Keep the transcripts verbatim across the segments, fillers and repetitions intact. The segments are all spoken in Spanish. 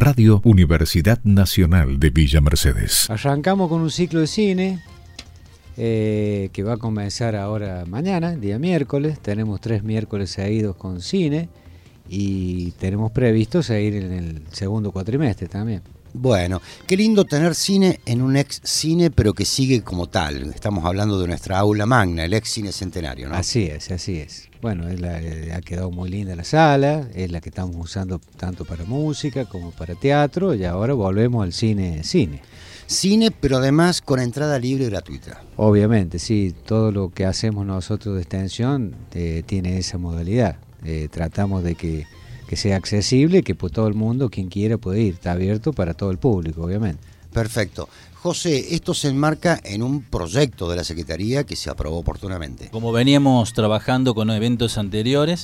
Radio Universidad Nacional de Villa Mercedes. Arrancamos con un ciclo de cine eh, que va a comenzar ahora mañana, día miércoles. Tenemos tres miércoles seguidos con cine y tenemos previsto seguir en el segundo cuatrimestre también. Bueno, qué lindo tener cine en un ex cine, pero que sigue como tal. Estamos hablando de nuestra aula magna, el ex cine centenario, ¿no? Así es, así es. Bueno, es la, eh, ha quedado muy linda la sala, es la que estamos usando tanto para música como para teatro, y ahora volvemos al cine, cine. Cine, pero además con entrada libre y gratuita. Obviamente, sí, todo lo que hacemos nosotros de extensión eh, tiene esa modalidad. Eh, tratamos de que que sea accesible, que pues, todo el mundo, quien quiera, puede ir. Está abierto para todo el público, obviamente. Perfecto. José, esto se enmarca en un proyecto de la Secretaría que se aprobó oportunamente. Como veníamos trabajando con eventos anteriores,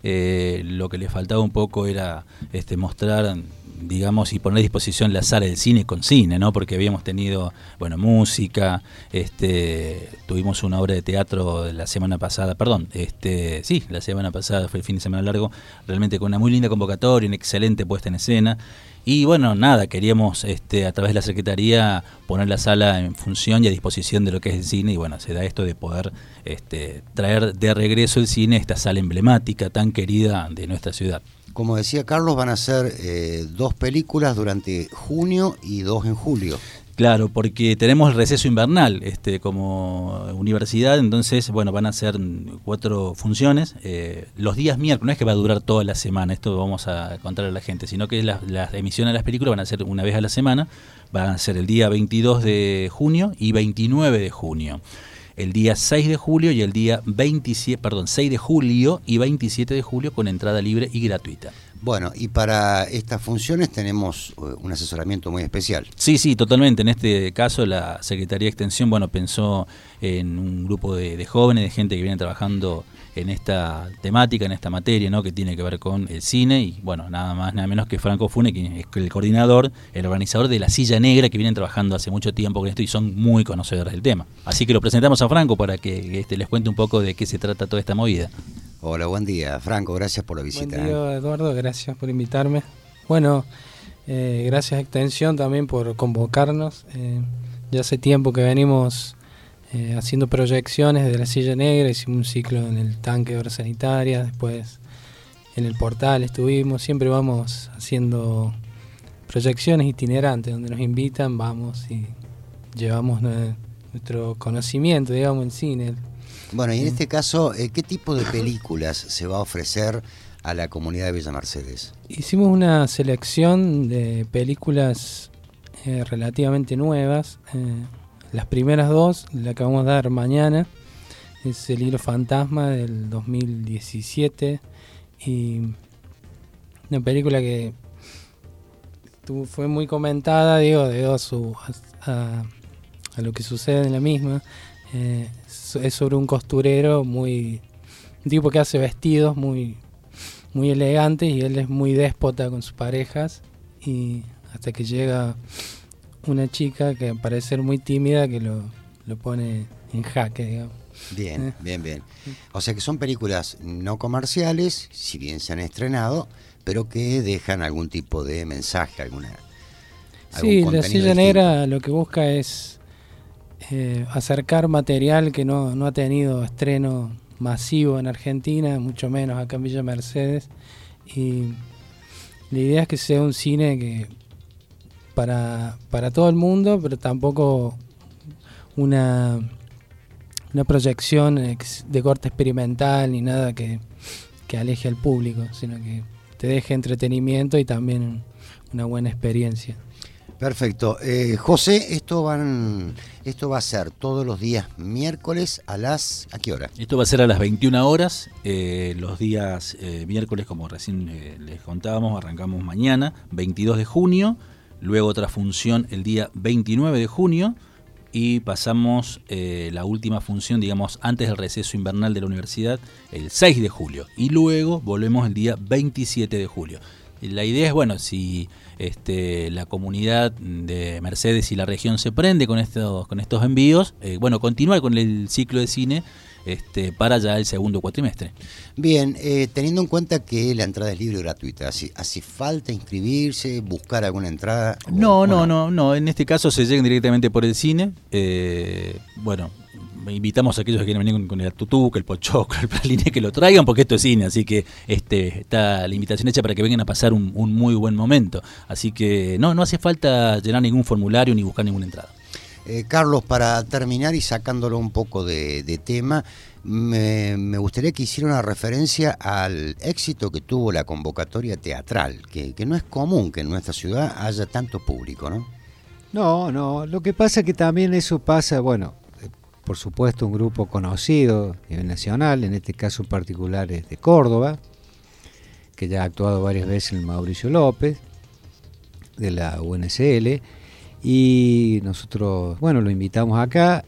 eh, lo que le faltaba un poco era este, mostrar, digamos, y poner a disposición la sala del cine con cine, ¿no? Porque habíamos tenido, bueno, música, este, tuvimos una obra de teatro la semana pasada, perdón, este, sí, la semana pasada fue el fin de semana largo, realmente con una muy linda convocatoria, una excelente puesta en escena. Y bueno, nada, queríamos este, a través de la Secretaría poner la sala en función y a disposición de lo que es el cine, y bueno, se da esto de poder este, traer de regreso el cine, esta sala emblemática tan querida de nuestra ciudad. Como decía Carlos, van a ser eh, dos películas durante junio y dos en julio. Claro, porque tenemos el receso invernal este, como universidad, entonces bueno, van a ser cuatro funciones. Eh, los días miércoles, no es que va a durar toda la semana, esto vamos a contar a la gente, sino que las, las emisiones de las películas van a ser una vez a la semana, van a ser el día veintidós de junio y veintinueve de junio. El día seis de julio y el día veintisiete, perdón, seis de julio y veintisiete de julio con entrada libre y gratuita. Bueno, y para estas funciones tenemos un asesoramiento muy especial. Sí, sí, totalmente. En este caso la Secretaría de Extensión, bueno, pensó en un grupo de, de jóvenes, de gente que viene trabajando en esta temática, en esta materia, ¿no? Que tiene que ver con el cine, y bueno, nada más, nada menos que Franco Fune, que es el coordinador, el organizador de La Silla Negra, que vienen trabajando hace mucho tiempo con esto y son muy conocedores del tema. Así que lo presentamos a Franco para que este, les cuente un poco de qué se trata toda esta movida. Hola, buen día, Franco, gracias por la visita. Buen día, Eduardo, gracias por invitarme. Bueno, eh, gracias a Extensión también por convocarnos. Eh, ya hace tiempo que venimos eh, haciendo proyecciones de La Silla Negra, hicimos un ciclo en el tanque de obras sanitarias, después en el portal estuvimos, siempre vamos haciendo proyecciones itinerantes, donde nos invitan, vamos y llevamos eh, nuestro conocimiento, digamos, en cine. Bueno, y en este caso, ¿qué tipo de películas se va a ofrecer a la comunidad de Villa Mercedes? Hicimos una selección de películas eh, relativamente nuevas. Eh, las primeras dos, la que vamos a dar mañana, es El Hilo Fantasma del dos mil diecisiete, y una película que tu, fue muy comentada, digo, debido a, su, a, a lo que sucede en la misma. Eh, es sobre un costurero, muy un tipo que hace vestidos muy muy elegantes, y él es muy déspota con sus parejas, y hasta que llega una chica que parece ser muy tímida que lo, lo pone en jaque, digamos. Bien, eh. bien, bien. O sea que son películas no comerciales, si bien se han estrenado, pero que dejan algún tipo de mensaje, alguna algún sí, contenido La Silla distinto. Negra lo que busca es Eh, acercar material que no, no ha tenido estreno masivo en Argentina, mucho menos acá en Villa Mercedes, y la idea es que sea un cine que para, para todo el mundo, pero tampoco una, una proyección de corte experimental ni nada que, que aleje al público, sino que te deje entretenimiento y también una buena experiencia. Perfecto. Eh, José, esto van, esto va a ser todos los días miércoles a las... ¿A qué hora? Esto va a ser a las veintiuna horas, eh, los días eh, miércoles, como recién eh, les contábamos, arrancamos mañana, veintidós de junio, luego otra función el día veintinueve de junio, y pasamos eh, la última función, digamos, antes del receso invernal de la universidad, el seis de julio, y luego volvemos el día veintisiete de julio. La idea es, bueno, si este, la comunidad de Mercedes y la región se prende con estos, con estos envíos, eh, bueno, continuar con el ciclo de cine este, para ya el segundo cuatrimestre. Bien, eh, teniendo en cuenta que la entrada es libre y gratuita, ¿hace, hace falta inscribirse, buscar alguna entrada? No, o, no, o no, no, en este caso se llegan directamente por el cine. Eh, bueno, invitamos a aquellos que quieren venir con, con el tutuca, el pochoclo, el praline, que lo traigan porque esto es cine, así que este, está la invitación hecha para que vengan a pasar un, un muy buen momento. Así que no, no hace falta llenar ningún formulario ni buscar ninguna entrada. Eh, Carlos, para terminar y sacándolo un poco de, de tema, me, me gustaría que hiciera una referencia al éxito que tuvo la convocatoria teatral, que, que no es común que en nuestra ciudad haya tanto público, ¿no? No, no, lo que pasa es que también eso pasa, bueno, por supuesto un grupo conocido a nivel nacional, en este caso en particular es de Córdoba, que ya ha actuado varias veces el Mauricio López, de la U N C L, y nosotros, bueno, lo invitamos acá.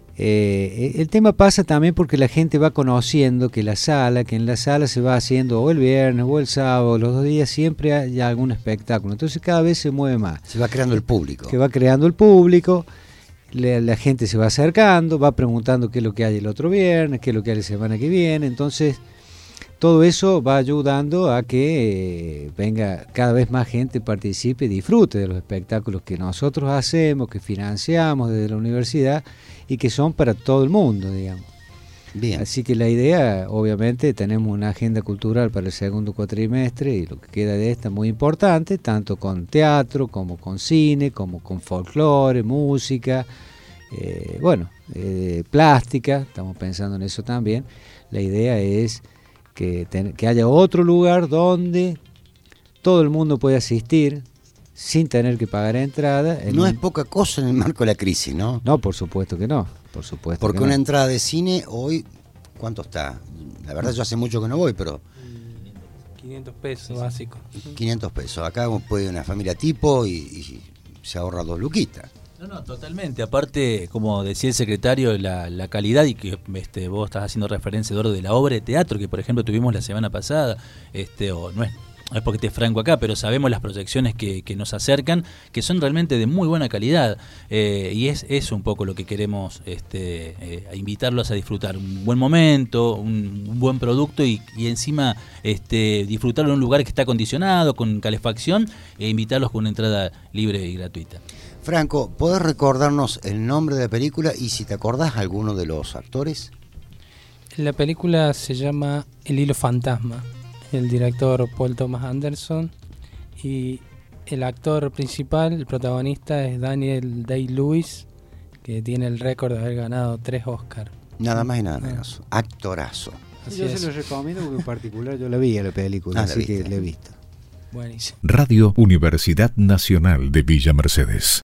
Eh, el tema pasa también porque la gente va conociendo que la sala, que en la sala se va haciendo o el viernes o el sábado, los dos días siempre hay algún espectáculo, entonces cada vez se mueve más. Se va creando el público. Que va creando el público. La, la gente se va acercando, va preguntando qué es lo que hay el otro viernes, qué es lo que hay la semana que viene, entonces todo eso va ayudando a que eh, venga cada vez más gente, participe y disfrute de los espectáculos que nosotros hacemos, que financiamos desde la universidad y que son para todo el mundo, digamos. Bien. Así que la idea, obviamente, tenemos una agenda cultural para el segundo cuatrimestre y lo que queda de esta muy importante, tanto con teatro, como con cine, como con folclore, música, eh, bueno, eh, plástica, estamos pensando en eso también. La idea es que, ten, que haya otro lugar donde todo el mundo puede asistir sin tener que pagar entrada. No un... es poca cosa en el marco de la crisis, ¿no? No, por supuesto que no. Por supuesto. Porque que una no. entrada de cine hoy, ¿cuánto está? La verdad yo hace mucho que no voy, pero... quinientos pesos básico. quinientos pesos. Acá puede una familia tipo y, y se ahorra dos luquitas. No, no, totalmente. Aparte, como decía el secretario, la, la calidad, y que este, vos estás haciendo referencia, Eduardo, de la obra de teatro que, por ejemplo, tuvimos la semana pasada, este, o no es... No es porque esté Franco acá, pero sabemos las proyecciones que, que nos acercan, que son realmente de muy buena calidad, eh, y es eso un poco lo que queremos, este, eh, invitarlos a disfrutar un buen momento, un, un buen producto y, y encima este, disfrutarlo en un lugar que está acondicionado, con calefacción, e invitarlos con una entrada libre y gratuita. Franco, ¿podés recordarnos el nombre de la película y si te acordás alguno de los actores? La película se llama El hilo fantasma. El director Paul Thomas Anderson y el actor principal, el protagonista, es Daniel Day-Lewis, que tiene el récord de haber ganado tres Oscars. Nada más y nada menos. Actorazo. Yo Así es. se lo recomiendo porque en particular yo la vi a la película, Ah, la así viste. que la he visto. Buenísimo. Radio Universidad Nacional de Villa Mercedes.